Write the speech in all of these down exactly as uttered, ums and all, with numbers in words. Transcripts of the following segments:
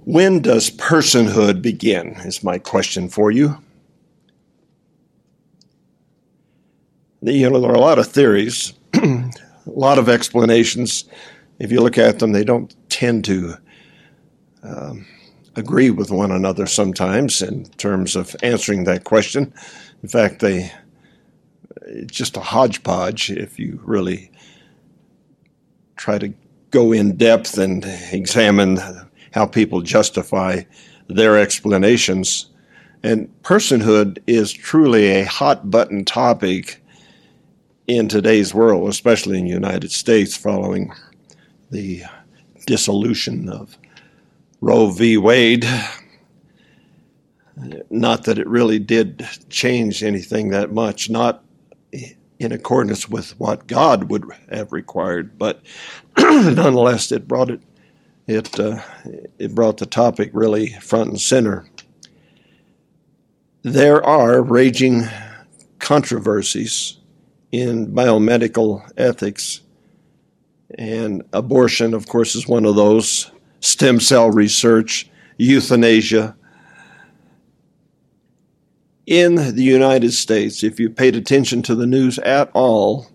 When does personhood begin, is my question for you. You know, there are a lot of theories, a lot of explanations. If you look at them, they don't tend to um, agree with one another sometimes in terms of answering that question. In fact, they it's just a hodgepodge if you really try to go in depth and examine how people justify their explanations. And personhood is truly a hot-button topic in today's world, especially in the United States, following the dissolution of Roe v. Wade. Not that it really did change anything that much, not in accordance with what God would have required, but nonetheless, it brought it It uh, it brought the topic really front and center. There are raging controversies in biomedical ethics, and abortion, of course, is one of those. Stem cell research, euthanasia. In the United States, if you paid attention to the news at all,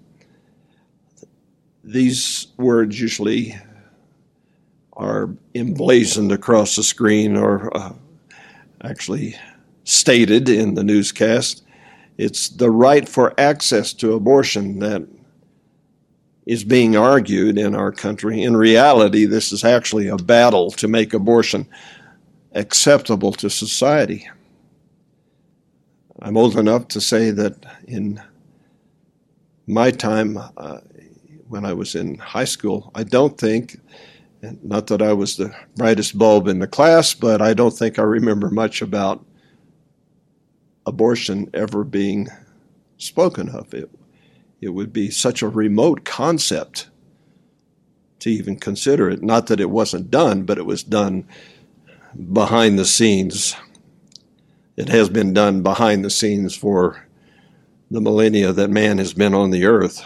these words usually are emblazoned across the screen or uh, actually stated in the newscast. It's the right for access to abortion that is being argued in our country. In reality, this is actually a battle to make abortion acceptable to society. I'm old enough to say that in my time, uh, when I was in high school, I don't think Not that I was the brightest bulb in the class, but I don't think I remember much about abortion ever being spoken of. It, it would be such a remote concept to even consider it. Not that it wasn't done, but it was done behind the scenes. It has been done behind the scenes for the millennia that man has been on the earth.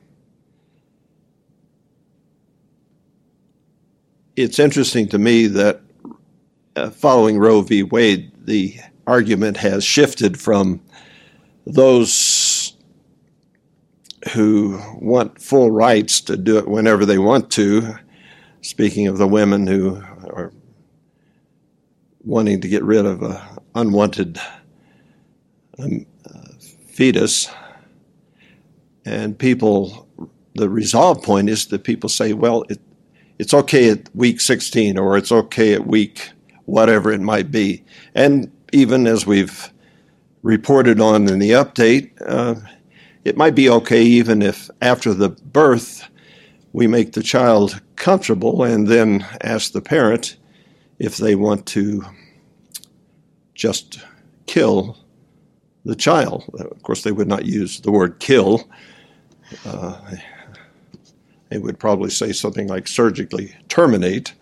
It's interesting to me that uh, following Roe v. Wade, the argument has shifted from those who want full rights to do it whenever they want to, speaking of the women who are wanting to get rid of an unwanted um, uh, fetus, and people, the resolve point is that people say, well, it It's okay at week sixteen, or it's okay at week whatever it might be. And even as we've reported on in the update, uh, it might be okay even if after the birth we make the child comfortable and then ask the parent if they want to just kill the child. Of course, they would not use the word kill. Uh, They would probably say something like surgically terminate.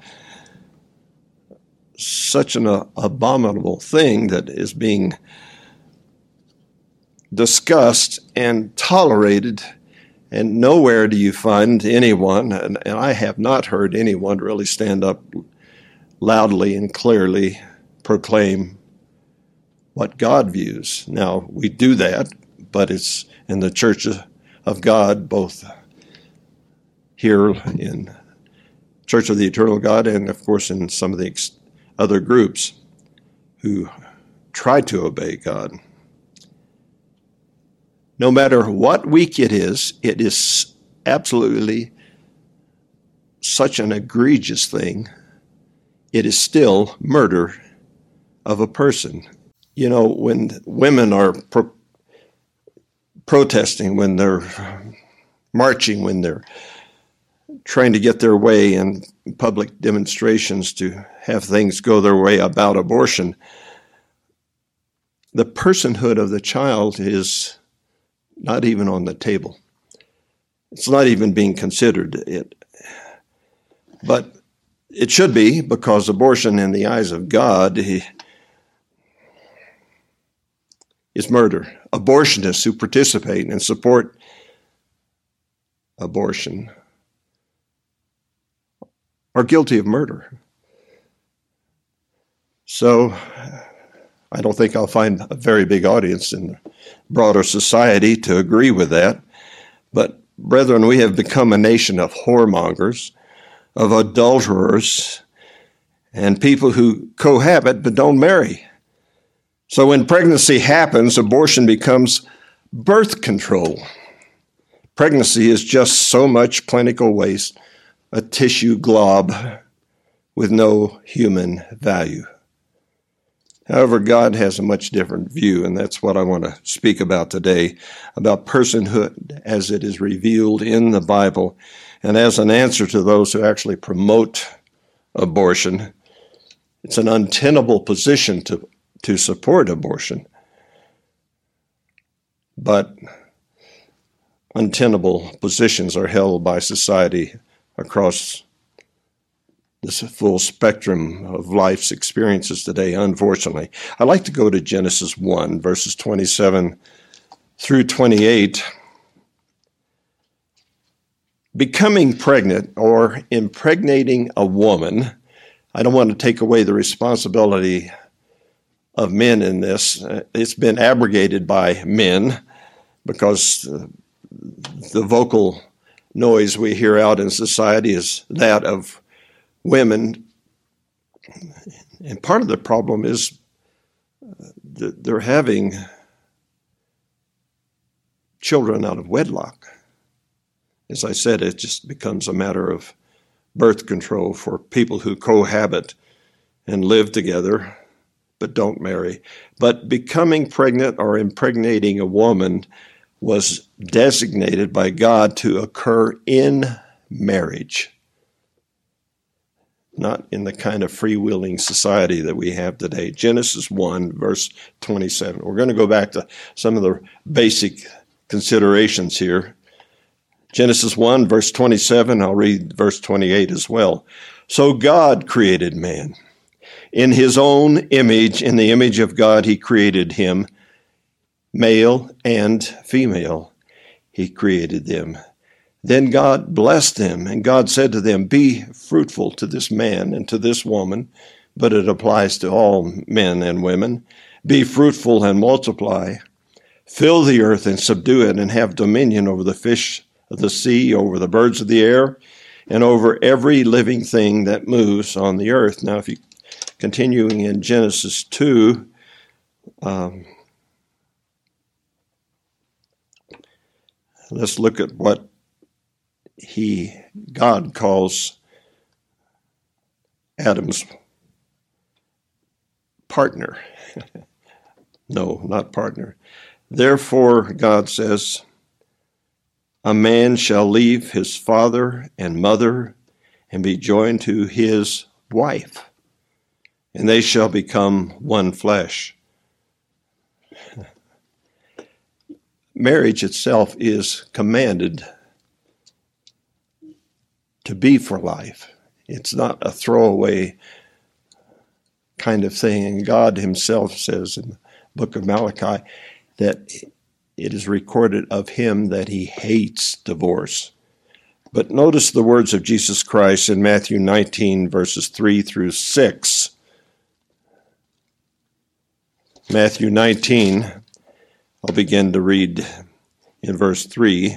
Such an uh, abominable thing that is being discussed and tolerated, and nowhere do you find anyone, and, and I have not heard anyone really stand up loudly and clearly proclaim what God views. Now, we do that, but it's in the Church of God, both here in Church of the Eternal God, and of course in some of the ex- other groups who try to obey God. No matter what week it is, it is absolutely such an egregious thing. It is still murder of a person. You know, when women are pro- protesting, when they're marching, when they're trying to get their way in public demonstrations to have things go their way about abortion, the personhood of the child is not even on the table. It's not even being considered. It, but it should be, because abortion in the eyes of God is murder. Abortionists who participate and support abortion are guilty of murder. So I don't think I'll find a very big audience in the broader society to agree with that. But brethren, we have become a nation of whoremongers, of adulterers, and people who cohabit but don't marry. So when pregnancy happens, abortion becomes birth control. Pregnancy is just so much clinical waste, a tissue glob with no human value. However, God has a much different view, and that's what I want to speak about today, about personhood as it is revealed in the Bible, and as an answer to those who actually promote abortion. It's an untenable position to, to support abortion, but untenable positions are held by society across this full spectrum of life's experiences today, unfortunately. I'd like to go to Genesis one, verses twenty-seven through twenty-eight. Becoming pregnant or impregnating a woman, I don't want to take away the responsibility of men in this. It's been abrogated by men because the vocal noise we hear out in society is that of women, and part of the problem is that they're having children out of wedlock. As I said, it just becomes a matter of birth control for people who cohabit and live together but don't marry. But becoming pregnant or impregnating a woman was designated by God to occur in marriage, not in the kind of freewheeling society that we have today. Genesis one, verse twenty-seven. We're going to go back to some of the basic considerations here. Genesis one, verse twenty-seven, I'll read verse twenty-eight as well. So God created man. In his own image, in the image of God, he created him. Male and female, he created them. Then God blessed them, and God said to them, be fruitful to this man and to this woman, but it applies to all men and women. Be fruitful and multiply. Fill the earth and subdue it, and have dominion over the fish of the sea, over the birds of the air, and over every living thing that moves on the earth. Now, if you continuing in Genesis two, um, let's look at what he, God calls Adam's partner. No, not partner. Therefore, God says, a man shall leave his father and mother and be joined to his wife, and they shall become one flesh. Marriage itself is commanded to be for life. It's not a throwaway kind of thing. And God himself says in the book of Malachi that it is recorded of him that he hates divorce. But notice the words of Jesus Christ in Matthew nineteen, verses three through six. Matthew nineteen, I'll begin to read in verse three.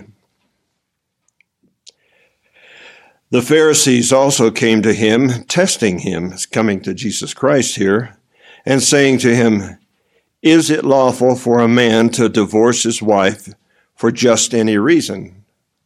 The Pharisees also came to him, testing him, coming to Jesus Christ here, and saying to him, is it lawful for a man to divorce his wife for just any reason?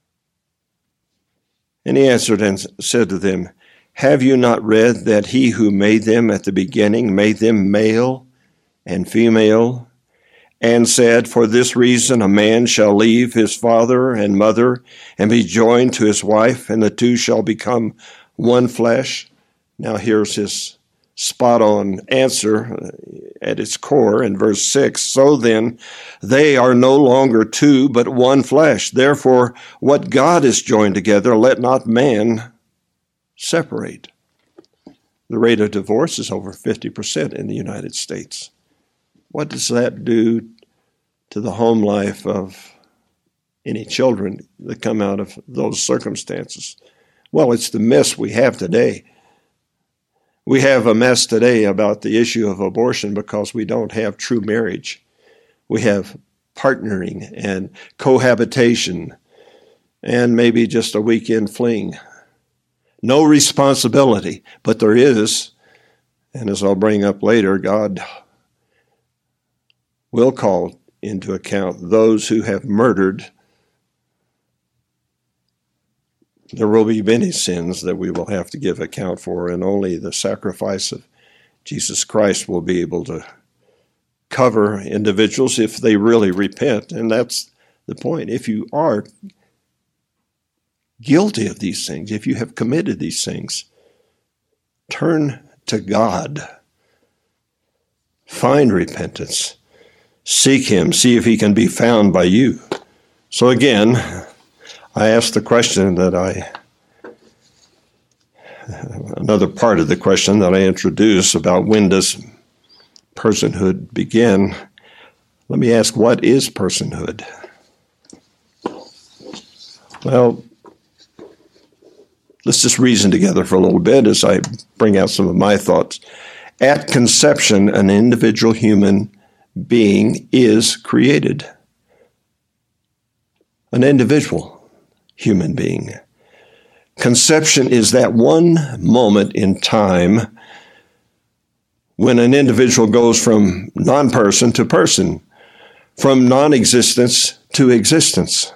And he answered and said to them, have you not read that he who made them at the beginning made them male and female, and said, for this reason a man shall leave his father and mother and be joined to his wife, and the two shall become one flesh? Now here's his spot-on answer at its core in verse six. So then, they are no longer two, but one flesh. Therefore, what God has joined together, let not man separate. The rate of divorce is over fifty percent in the United States. What does that do to the home life of any children that come out of those circumstances? Well, it's the mess we have today. We have a mess today about the issue of abortion because we don't have true marriage. We have partnering and cohabitation and maybe just a weekend fling. No responsibility, but there is, and as I'll bring up later, God will call into account those who have murdered. There will be many sins that we will have to give account for, and only the sacrifice of Jesus Christ will be able to cover individuals if they really repent. And that's the point. If you are guilty of these things, if you have committed these things, turn to God. Find repentance. Seek Him. See if He can be found by you. So again, I asked the question that I, another part of the question that I introduced about when does personhood begin. Let me ask, what is personhood? Well, let's just reason together for a little bit as I bring out some of my thoughts. At conception, an individual human being is created. An individual human being. Conception is that one moment in time when an individual goes from non-person to person, from non-existence to existence.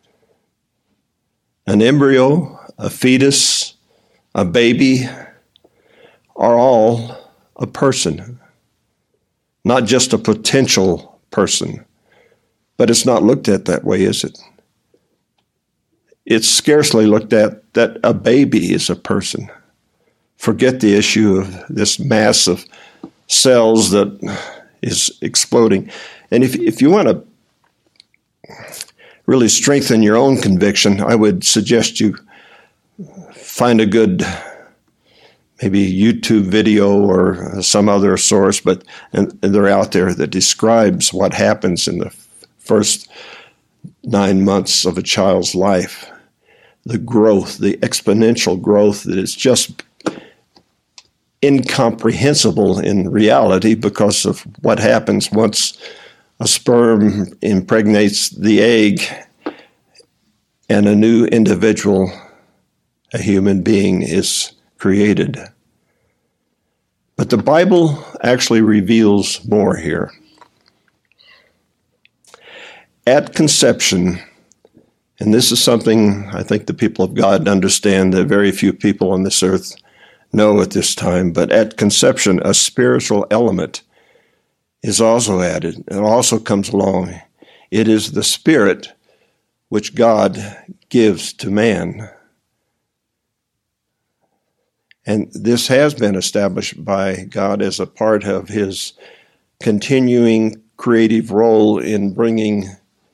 An embryo, a fetus, a baby are all a person, not just a potential person. But it's not looked at that way, is it? It's scarcely looked at that a baby is a person. Forget the issue of this mass of cells that is exploding. And if, if you want to really strengthen your own conviction, I would suggest you find a good maybe YouTube video or some other source, but and, and they're out there that describes what happens in the first nine months of a child's life. The growth, the exponential growth that is just incomprehensible in reality because of what happens once a sperm impregnates the egg and a new individual, a human being, is created. But the Bible actually reveals more here. At conception, and this is something I think the people of God understand that very few people on this earth know at this time, but at conception, a spiritual element is also added. It also comes along. It is the Spirit which God gives to man. And this has been established by God as a part of His continuing creative role in bringing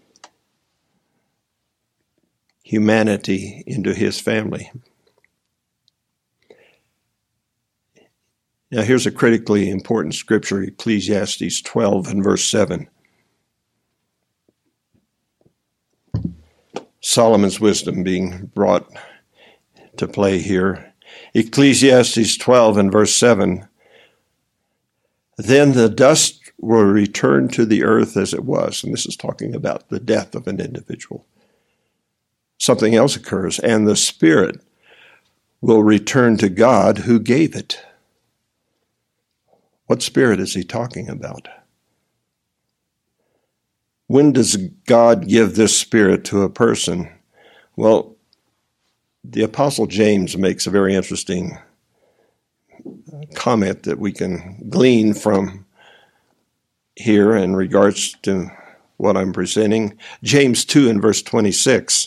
humanity into His family. Now here's a critically important scripture, Ecclesiastes twelve and verse seven. Solomon's wisdom being brought to play here. Ecclesiastes twelve and verse seven. Then the dust will return to the earth as it was. And this is talking about the death of an individual. Something else occurs, and the Spirit will return to God who gave it. What Spirit is he talking about? When does God give this Spirit to a person? Well, the Apostle James makes a very interesting comment that we can glean from here in regards to what I'm presenting. James two and verse twenty-six.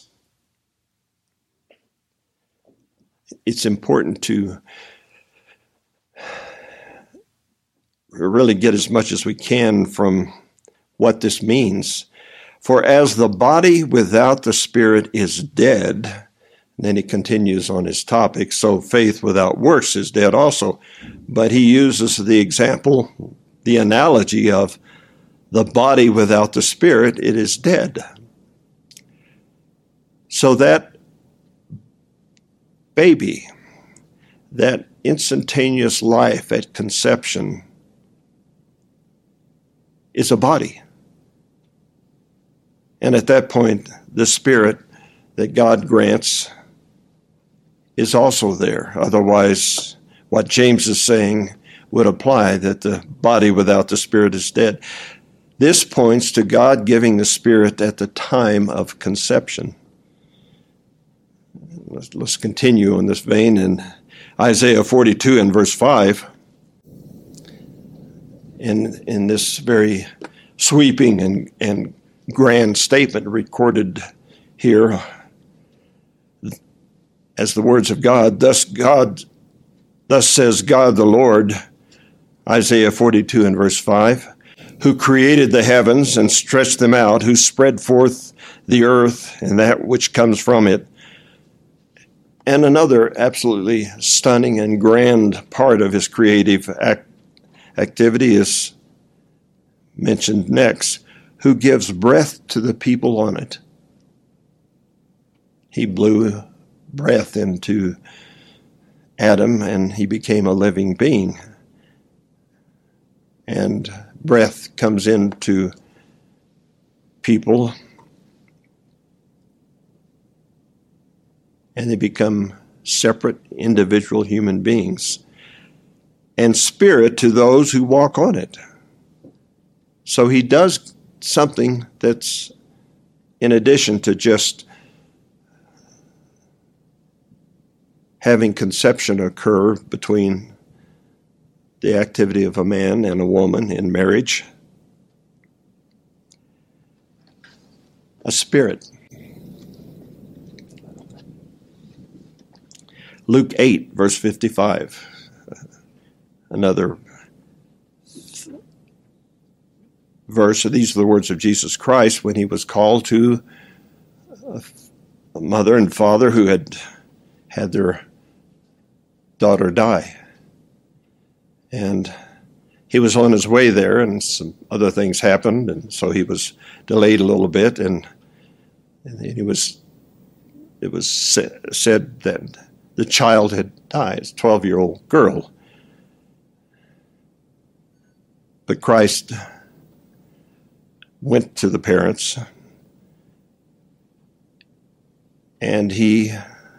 It's important to really get as much as we can from what this means. For as the body without the Spirit is dead, and then he continues on his topic, so faith without works is dead also. But he uses the example, the analogy of the body without the Spirit, it is dead. So that baby, that instantaneous life at conception is a body. And at that point, the spirit that God grants is also there. Otherwise, what James is saying would apply, that the body without the spirit is dead. This points to God giving the spirit at the time of conception. Let's, let's continue in this vein in Isaiah forty-two and verse five. In, in this very sweeping and, and grand statement recorded here as the words of God, thus God, thus says God the Lord, Isaiah forty-two and verse five, who created the heavens and stretched them out, who spread forth the earth and that which comes from it. And another absolutely stunning and grand part of his creative act, activity is mentioned next, who gives breath to the people on it. He blew breath into Adam and he became a living being. And breath comes into people and they become separate individual human beings. And spirit to those who walk on it. So he does something that's in addition to just having conception occur between the activity of a man and a woman in marriage. A spirit. Luke eight, verse fifty-five. Another verse. These are the words of Jesus Christ when he was called to a mother and father who had had their daughter die. And he was on his way there, and some other things happened, and so he was delayed a little bit, and, and he was, it was said that the child had died, a twelve-year-old girl. But Christ went to the parents, and he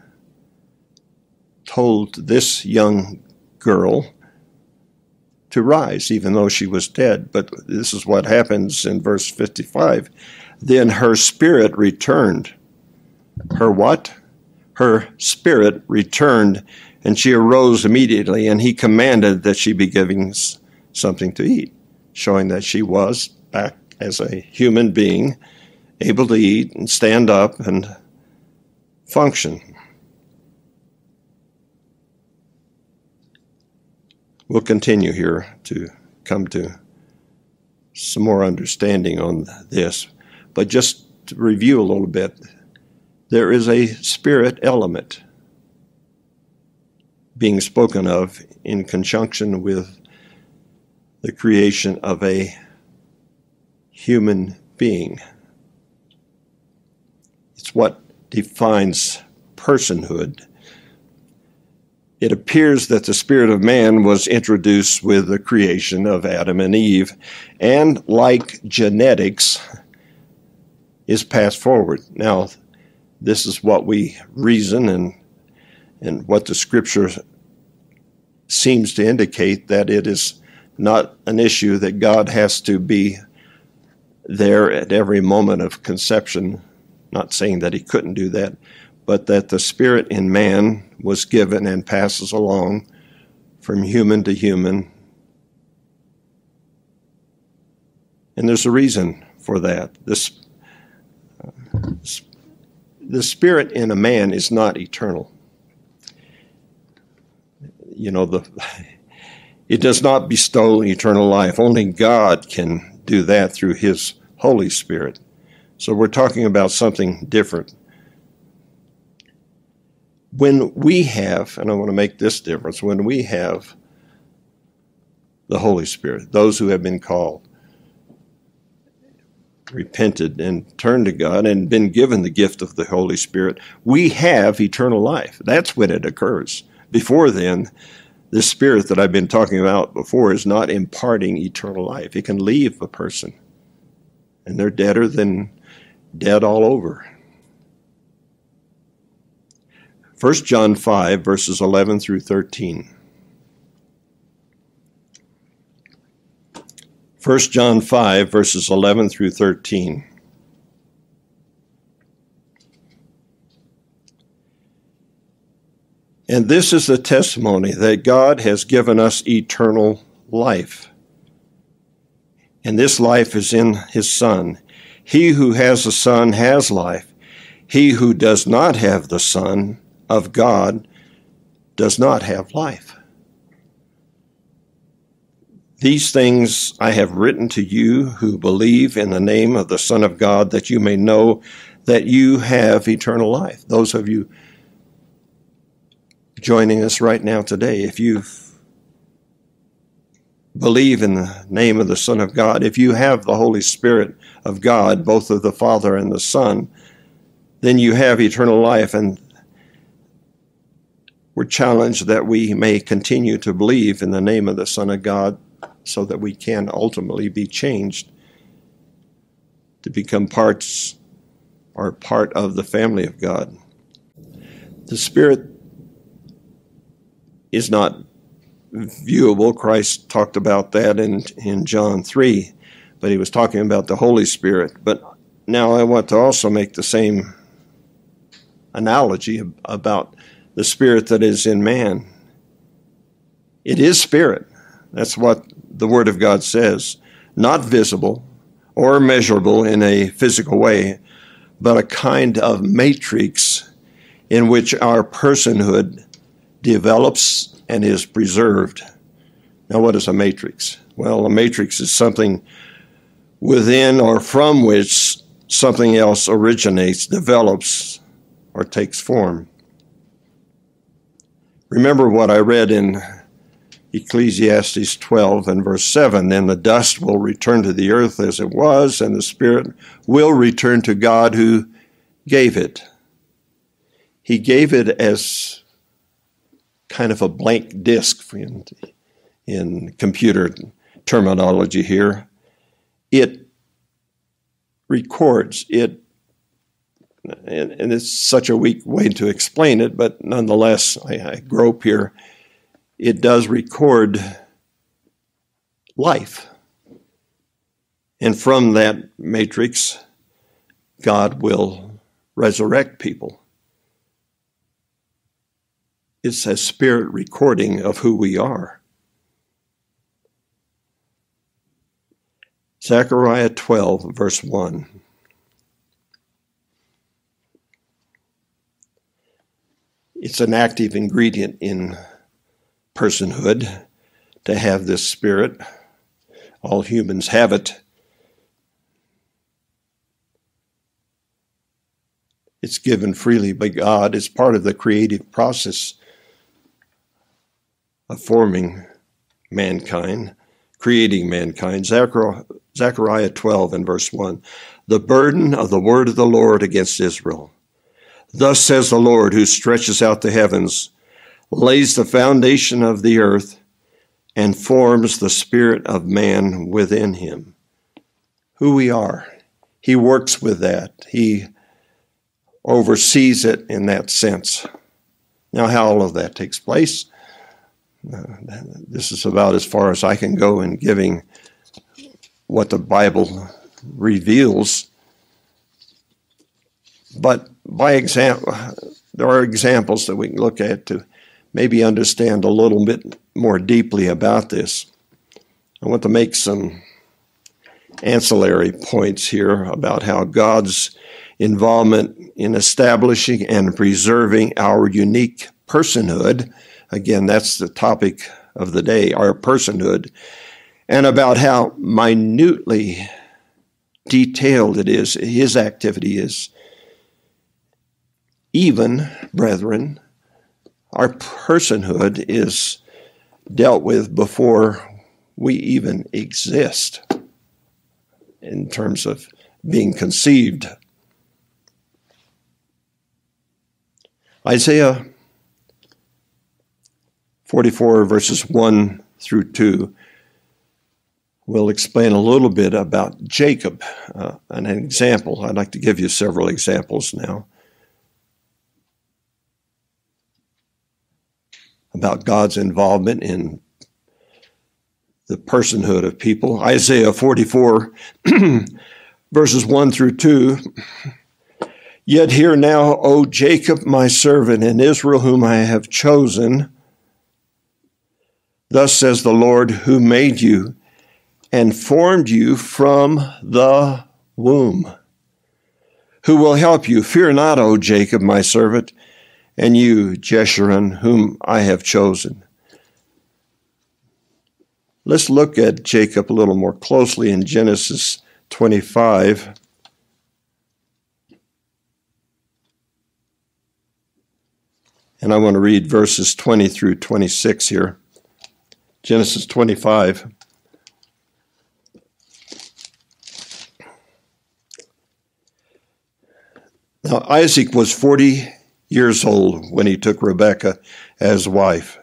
told this young girl to rise, even though she was dead. But this is what happens in verse fifty-five. Then her spirit returned. Her what? Her spirit returned, and she arose immediately, and he commanded that she be given something to eat, showing that she was back as a human being, able to eat and stand up and function. We'll continue here to come to some more understanding on this, but just to review a little bit, there is a spirit element being spoken of in conjunction with the creation of a human being. It's what defines personhood. It appears that the spirit of man was introduced with the creation of Adam and Eve, and like genetics, is passed forward. Now, this is what we reason and and what the scripture seems to indicate, that it is not an issue that God has to be there at every moment of conception, not saying that he couldn't do that, but that the spirit in man was given and passes along from human to human. And there's a reason for that. This, uh, the spirit in a man is not eternal. You know, the it does not bestow eternal life. Only God can do that through his Holy Spirit. So we're talking about something different. When we have, and I want to make this difference, when we have the Holy Spirit, those who have been called, repented and turned to God and been given the gift of the Holy Spirit, we have eternal life. That's when it occurs. Before then, This spirit that I've been talking about before is not imparting eternal life. It can leave a person, and they're deader than dead all over. First John five, verses eleven through thirteen. First John five, verses eleven through thirteen. And this is the testimony that God has given us eternal life. And this life is in his Son. He who has the Son has life. He who does not have the Son of God does not have life. These things I have written to you who believe in the name of the Son of God, that you may know that you have eternal life. Those of you joining us right now today, if you believe in the name of the Son of God, if you have the Holy Spirit of God, both of the Father and the Son, then you have eternal life. And we're challenged that we may continue to believe in the name of the Son of God so that we can ultimately be changed to become parts or part of the family of God. The Spirit is not viewable. Christ talked about that in, in John three, but he was talking about the Holy Spirit. But now I want to also make the same analogy about the spirit that is in man. It is spirit. That's what the Word of God says. Not visible or measurable in a physical way, but a kind of matrix in which our personhood develops and is preserved. Now, what is a matrix? Well, a matrix is something within or from which something else originates, develops, or takes form. Remember what I read in Ecclesiastes twelve and verse seven. Then the dust will return to the earth as it was, and the spirit will return to God who gave it. He gave it as kind of a blank disk in, in computer terminology here. It records, it, and, and it's such a weak way to explain it, but nonetheless, I, I grope here. It does record life. And from that matrix, God will resurrect people. It's a spirit recording of who we are. Zechariah twelve, verse one. It's an active ingredient in personhood to have this spirit. All humans have it. It's given freely by God. It's part of the creative process of forming mankind, creating mankind. Zechariah twelve and verse one. The burden of the word of the Lord against Israel. Thus says the Lord, who stretches out the heavens, lays the foundation of the earth, and forms the spirit of man within him. Who we are. He works with that. He oversees it in that sense. Now, how all of that takes place, uh, this is about as far as I can go in giving what the Bible reveals. But by example, there are examples that we can look at to maybe understand a little bit more deeply about this. I want to make some ancillary points here about how God's involvement in establishing and preserving our unique personhood, again, that's the topic of the day, our personhood, and about how minutely detailed it is, his activity is. Even, brethren, our personhood is dealt with before we even exist in terms of being conceived. forty-four, verses one through two, will explain a little bit about Jacob, uh, an example. I'd like to give you several examples now about God's involvement in the personhood of people. Isaiah forty-four, verses one through two. Yet hear now, O Jacob, my servant, and Israel, whom I have chosen. Thus says the Lord, who made you and formed you from the womb, who will help you. Fear not, O Jacob, my servant, and you, Jeshurun, whom I have chosen. Let's look at Jacob a little more closely in Genesis twenty-five. And I want to read verses twenty through twenty-six here. Genesis twenty-five. Now Isaac was forty years old when he took Rebekah as wife.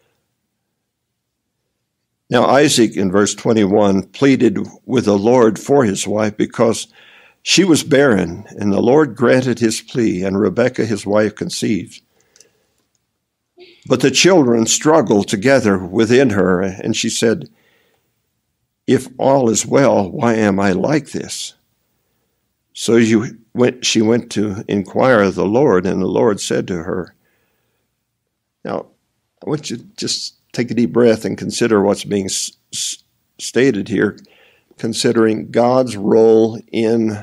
Now Isaac, in verse twenty-one, pleaded with the Lord for his wife because she was barren, and the Lord granted his plea, and Rebekah his wife conceived. But the children struggled together within her, and she said, if all is well, why am I like this? So you went, she went to inquire of the Lord, and the Lord said to her, now, I want you to just take a deep breath and consider what's being s- s- stated here, considering God's role in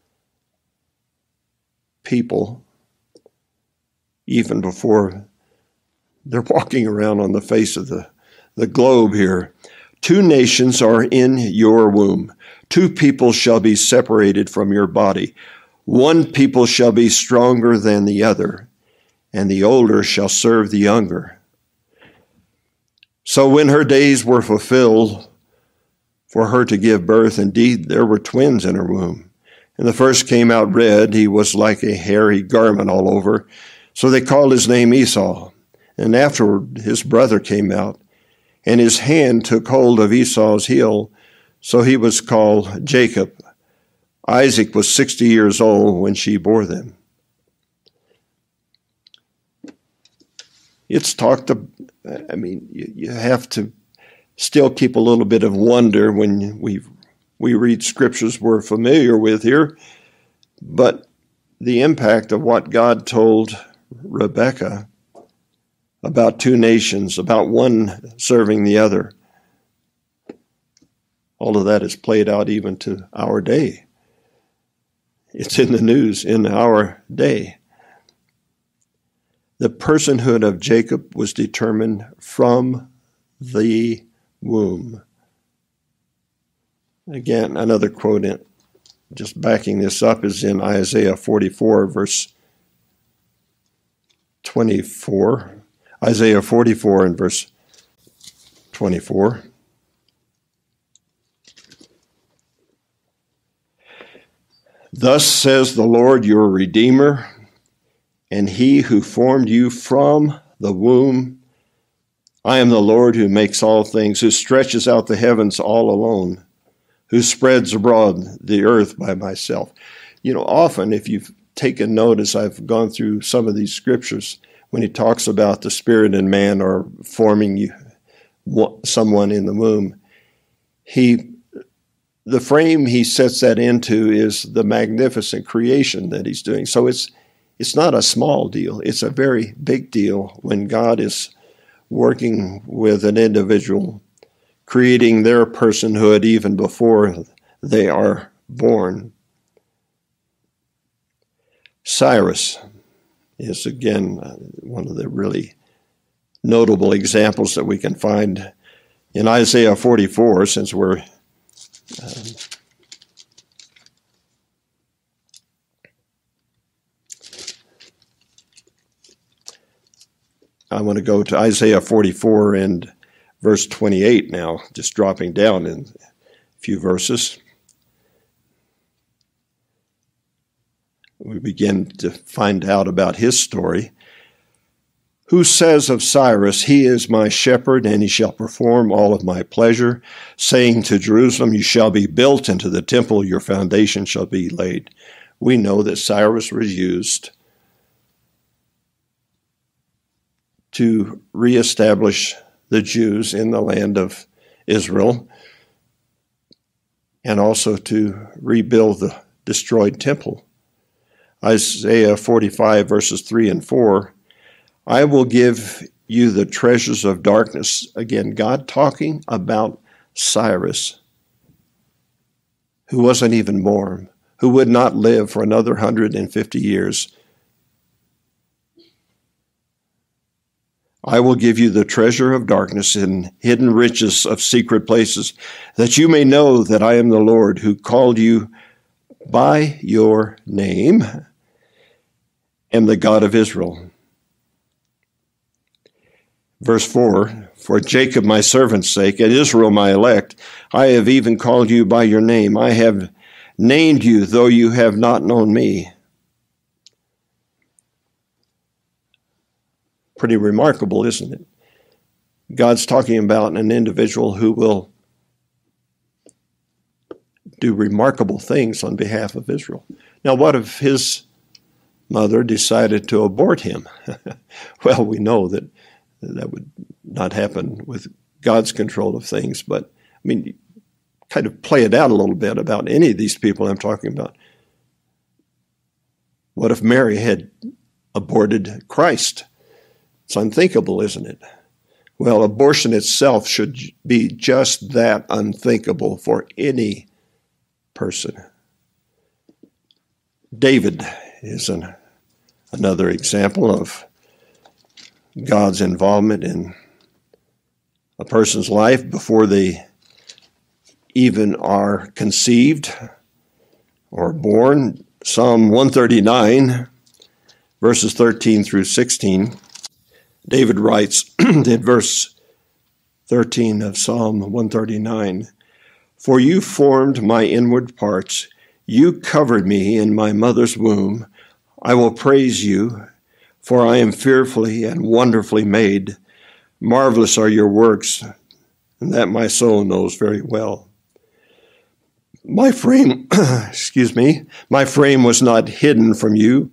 people even before they're walking around on the face of the, the globe here. Two nations are in your womb. Two people shall be separated from your body. One people shall be stronger than the other, and the older shall serve the younger. So when her days were fulfilled for her to give birth, indeed there were twins in her womb. And the first came out red. He was like a hairy garment all over. So they called his name Esau. And afterward his brother came out, and his hand took hold of Esau's heel. So he was called Jacob. Isaac was sixty years old when she bore them. It's talked about, I mean, you, you have to still keep a little bit of wonder when we we read scriptures we're familiar with here, but the impact of what God told Rebekah about two nations, about one serving the other, all of that is played out even to our day. It's in the news in our day. The personhood of Jacob was determined from the womb. Again, another quote in, just backing this up is in Isaiah forty-four, verse twenty-four. Isaiah forty-four and verse twenty-four. Thus says the Lord your Redeemer, and he who formed you from the womb. I am the Lord who makes all things, who stretches out the heavens all alone, who spreads abroad the earth by myself. You know, often if you've taken notice, I've gone through some of these scriptures, when he talks about the spirit in man or forming you, someone in the womb, he, the frame he sets that into is the magnificent creation that he's doing. So it's It's not a small deal. It's a very big deal when God is working with an individual, creating their personhood even before they are born. Cyrus is, again, one of the really notable examples that we can find in Isaiah forty-four, since we're uh, I want to go to Isaiah forty-four and verse twenty-eight now, just dropping down in a few verses. We begin to find out about his story. Who says of Cyrus, he is my shepherd, and he shall perform all of my pleasure, saying to Jerusalem, you shall be built into the temple, your foundation shall be laid. We know that Cyrus was used to reestablish the Jews in the land of Israel, and also to rebuild the destroyed temple. Isaiah forty-five, verses three and four, I will give you the treasures of darkness. Again, God talking about Cyrus, who wasn't even born, who would not live for another one hundred fifty years. I will give you the treasure of darkness and hidden riches of secret places, that you may know that I am the Lord who called you by your name, am the God of Israel. Verse four, for Jacob my servant's sake, and Israel my elect, I have even called you by your name. I have named you, though you have not known me. Pretty remarkable, isn't it? God's talking about an individual who will do remarkable things on behalf of Israel. Now, what if his mother decided to abort him? Well, we know that that would not happen with God's control of things, but I mean, kind of play it out a little bit about any of these people I'm talking about. What if Mary had aborted Christ? It's unthinkable, isn't it? Well, abortion itself should be just that, unthinkable for any person. David is an, another example of God's involvement in a person's life before they even are conceived or born. Psalm one thirty-nine, verses thirteen through sixteen. David writes in verse thirteen of Psalm one thirty-nine, for you formed my inward parts. You covered me in my mother's womb. I will praise you, for I am fearfully and wonderfully made. Marvelous are your works, and that my soul knows very well. My frame, excuse me, my frame was not hidden from you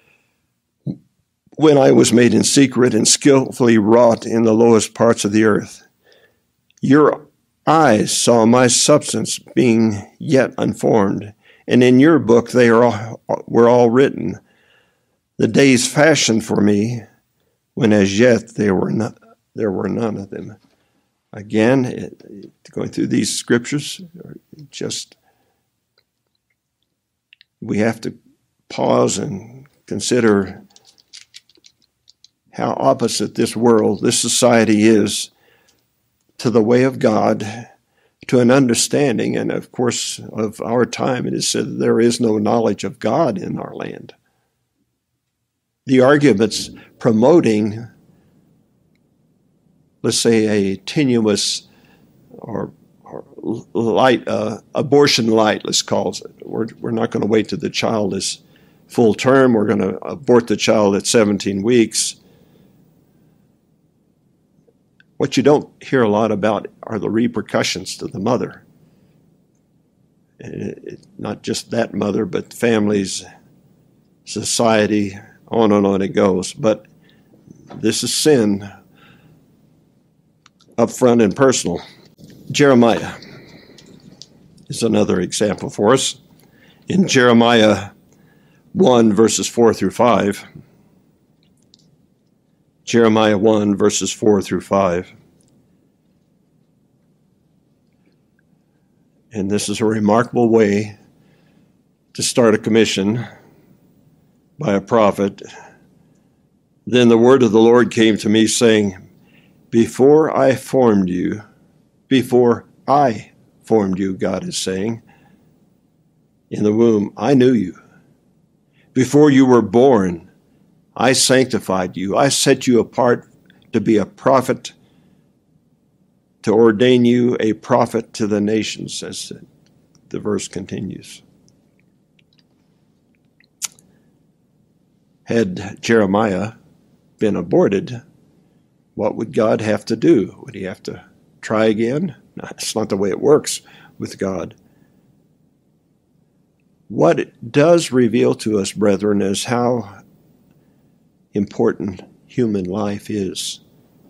when I was made in secret and skillfully wrought in the lowest parts of the earth. Your eyes saw my substance being yet unformed, and in your book they are all, were all written, the days fashioned for me, when as yet there were not, there were none of them. Again, it, it, going through these scriptures, just we have to pause and consider how opposite this world, this society is to the way of God, to an understanding, and of course, of our time. It is said that there is no knowledge of God in our land. The arguments promoting, let's say, a tenuous or, or light, uh, abortion light, let's call it. We're, we're not going to wait till the child is full term. We're going to abort the child at seventeen weeks. What you don't hear a lot about are the repercussions to the mother. It, it, not just that mother, but families, society, on and on it goes. But this is sin, upfront and personal. Jeremiah is another example for us. In Jeremiah one, verses four through five, Jeremiah one, verses four through five. And this is a remarkable way to start a commission by a prophet. Then the word of the Lord came to me, saying, before I formed you, before I formed you, God is saying, in the womb, I knew you. Before you were born, I sanctified you. I set you apart to be a prophet, to ordain you a prophet to the nations, as the verse continues. Had Jeremiah been aborted, what would God have to do? Would he have to try again? No, that's not the way it works with God. What it does reveal to us, brethren, is how important human life is.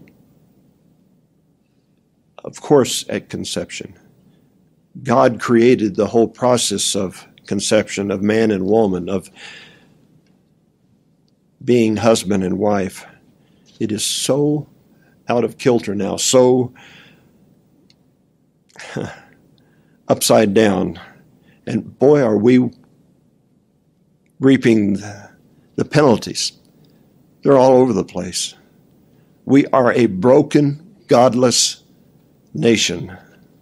Of course, at conception, God created the whole process of conception, of man and woman, of being husband and wife. It is so out of kilter now, so upside down. And boy, are we reaping the penalties. They're all over the place. We are a broken, godless nation.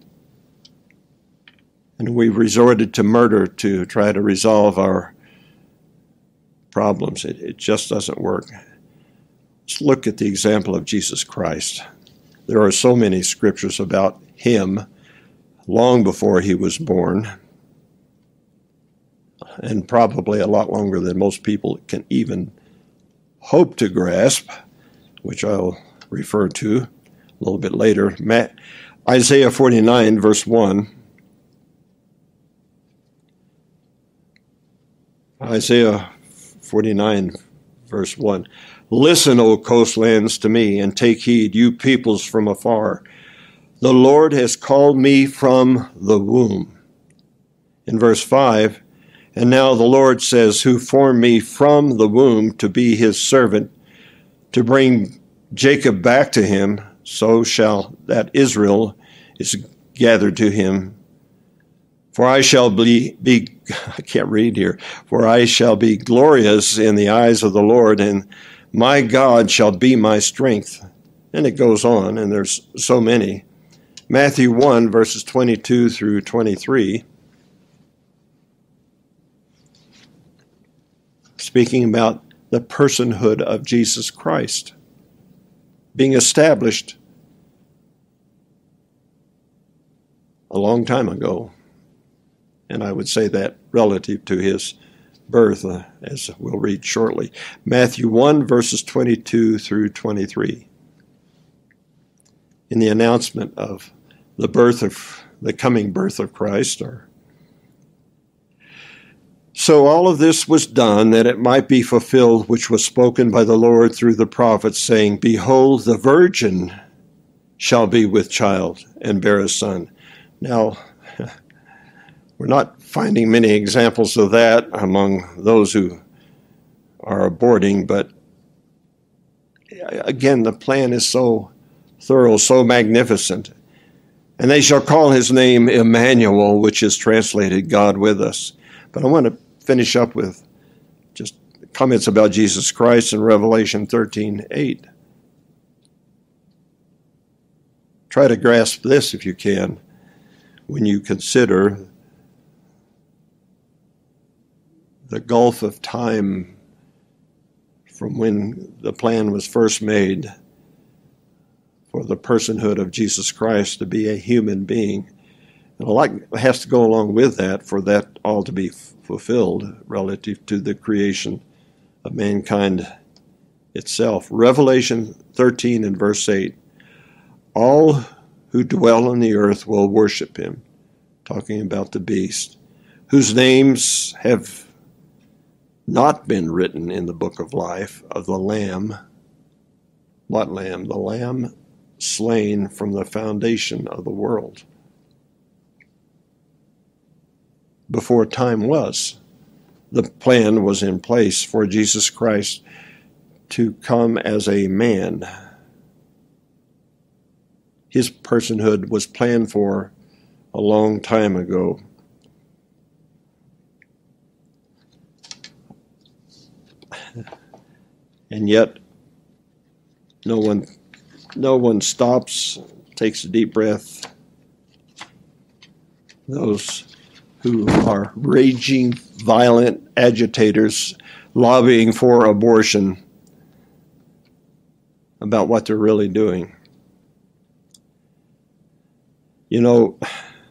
And we resorted to murder to try to resolve our problems. It, it just doesn't work. Let's look at the example of Jesus Christ. There are so many scriptures about him long before he was born, and probably a lot longer than most people can even hope to grasp, which I'll refer to a little bit later. Isaiah forty-nine, verse one. Isaiah forty-nine, verse one. Listen, O coastlands, to me, and take heed, you peoples from afar. The Lord has called me from the womb. In verse five, and now the Lord says, who formed me from the womb to be his servant, to bring Jacob back to him, so shall that Israel is gathered to him. For I shall be, be, I can't read here, for I shall be glorious in the eyes of the Lord, and my God shall be my strength. And it goes on, and there's so many. Matthew one, verses twenty-two through twenty-three. Speaking about the personhood of Jesus Christ being established a long time ago. And I would say that relative to his birth, uh, as we'll read shortly. Matthew one, verses twenty-two through twenty-three. In the announcement of the birth of, the coming birth of Christ, or so all of this was done that it might be fulfilled, which was spoken by the Lord through the prophets, saying, behold, the virgin shall be with child and bear a son. Now, we're not finding many examples of that among those who are aborting, but again, the plan is so thorough, so magnificent. And they shall call his name Emmanuel, which is translated God with us. But I want to finish up with just comments about Jesus Christ in Revelation thirteen eight. Try to grasp this if you can when you consider the gulf of time from when the plan was first made for the personhood of Jesus Christ to be a human being. And a lot has to go along with that for that all to be fulfilled relative to the creation of mankind itself. Revelation thirteen and verse eight, all who dwell on the earth will worship him, talking about the beast, whose names have not been written in the book of life of the Lamb. What Lamb? The Lamb slain from the foundation of the world. Before time was, the plan was in place for Jesus Christ to come as a man. His personhood was planned for a long time ago. And yet, no one, no one stops, takes a deep breath. Those who are raging, violent agitators lobbying for abortion about what they're really doing. You know,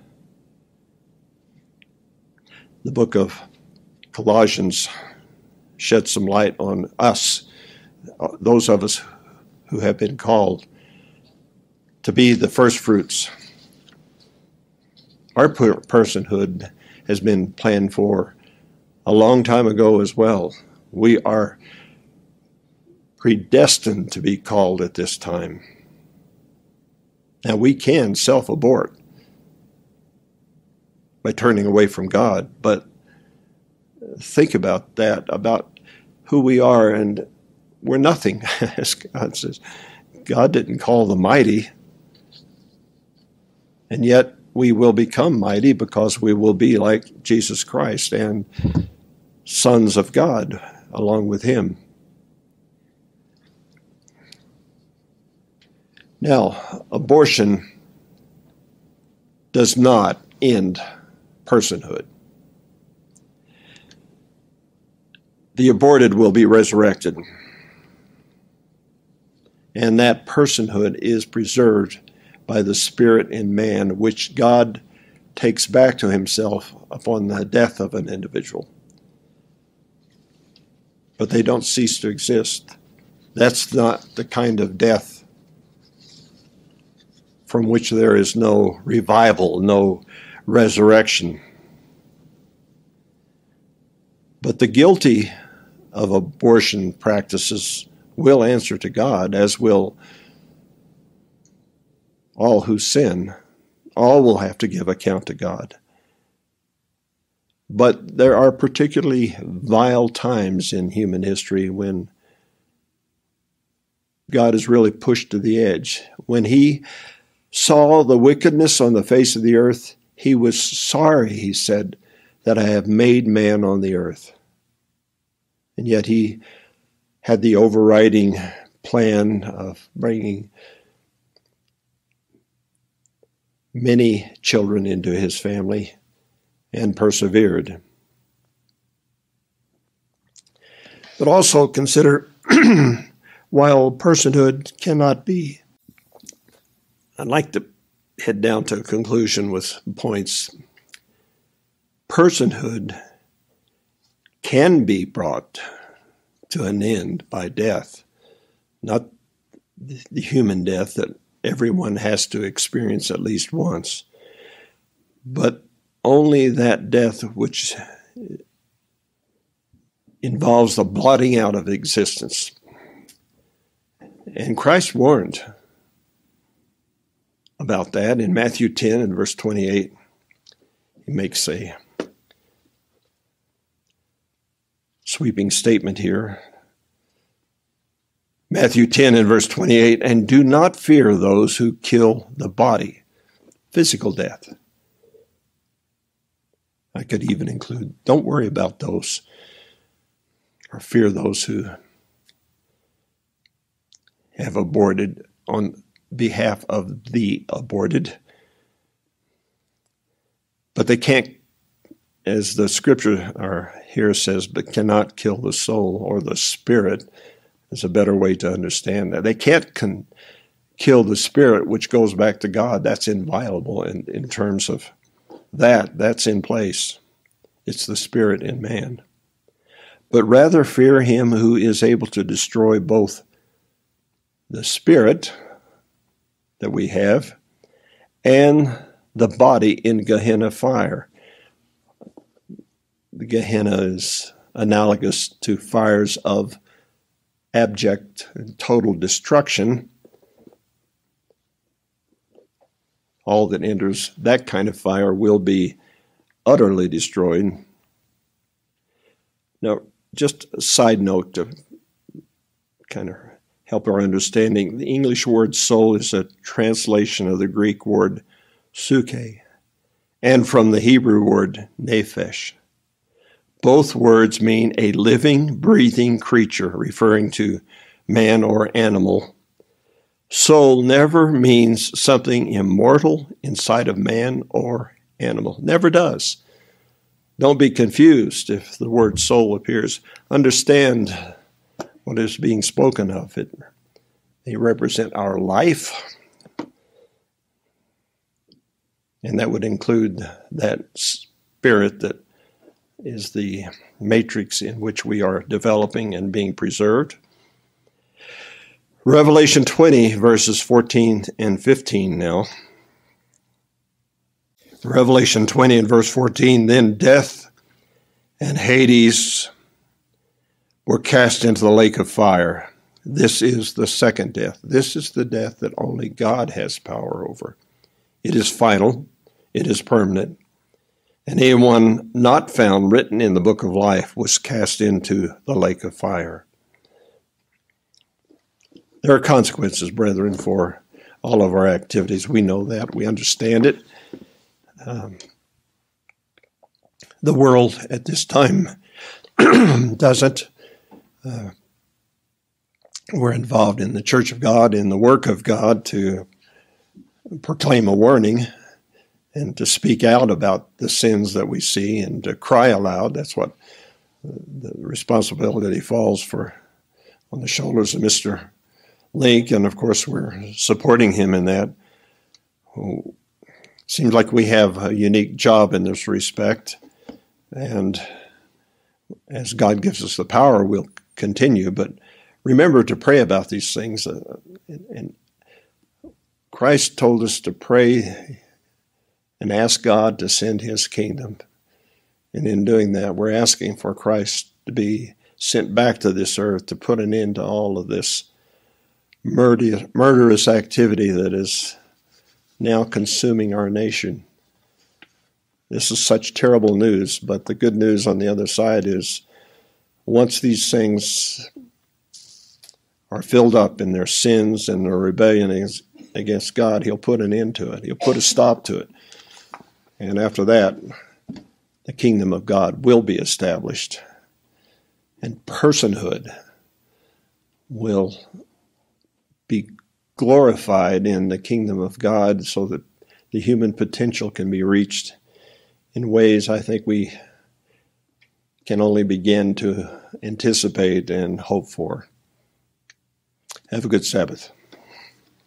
the book of Colossians sheds some light on us those of us who have been called to be the first fruits. Our per- personhood has been planned for a long time ago as well. We are predestined to be called at this time. Now, we can self-abort by turning away from God, but think about that, about who we are, and we're nothing, as God says. God didn't call the mighty, and yet we will become mighty because we will be like Jesus Christ and sons of God along with him. Now, abortion does not end personhood. The aborted will be resurrected, and that personhood is preserved by the Spirit in man, which God takes back to himself upon the death of an individual. But they don't cease to exist. That's not the kind of death from which there is no revival, no resurrection. But the guilty of abortion practices will answer to God, as will all who sin. All will have to give account to God. But there are particularly vile times in human history when God is really pushed to the edge. When he saw the wickedness on the face of the earth, he was sorry, he said, that I have made man on the earth. And yet he had the overriding plan of bringing many children into his family and persevered. But also consider, while personhood cannot be, I'd like to head down to a conclusion with points. Personhood can be brought to an end by death, not the human death that everyone has to experience at least once, but only that death which involves the blotting out of existence. And Christ warned about that in Matthew ten and verse twenty-eight. He makes a sweeping statement here. Matthew ten and verse twenty-eight, and do not fear those who kill the body, physical death. I could even include, don't worry about those, or fear those who have aborted on behalf of the aborted. But they can't, as the scripture or here says, but cannot kill the soul or the spirit. Is a better way to understand that. They can't con- kill the spirit, which goes back to God. That's inviolable in, in terms of that. That's in place. It's the spirit in man. But rather fear him who is able to destroy both the spirit that we have and the body in Gehenna fire. The Gehenna is analogous to fires of abject and total destruction. All that enters that kind of fire will be utterly destroyed. Now, just a side note to kind of help our understanding. The English word soul is a translation of the Greek word psyche, and from the Hebrew word nephesh. Both words mean a living, breathing creature, referring to man or animal. Soul never means something immortal inside of man or animal. Never does. Don't be confused if the word soul appears. Understand what is being spoken of. It, they represent our life, and that would include that spirit that is the matrix in which we are developing and being preserved. Revelation twenty, verses fourteen and fifteen now. Revelation twenty and verse fourteen, then death and Hades were cast into the lake of fire. This is the second death. This is the death that only God has power over. It is final. It is permanent. And anyone not found written in the book of life was cast into the lake of fire. There are consequences, brethren, for all of our activities. We know that. We understand it. Um, the world at this time doesn't. Uh, we're involved in the Church of God, in the work of God, to proclaim a warning and to speak out about the sins that we see and to cry aloud. That's what the responsibility falls for on the shoulders of Mister Link, and of course we're supporting him in that. Seems like we have a unique job in this respect, and as God gives us the power, we'll continue. But remember to pray about these things. Uh, and, and Christ told us to pray and ask God to send his kingdom. And in doing that, we're asking for Christ to be sent back to this earth to put an end to all of this murder, murderous activity that is now consuming our nation. This is such terrible news, but the good news on the other side is once these things are filled up in their sins and their rebellion against God, he'll put an end to it. He'll put a stop to it. And after that, the kingdom of God will be established, and personhood will be glorified in the kingdom of God so that the human potential can be reached in ways I think we can only begin to anticipate and hope for. Have a good Sabbath.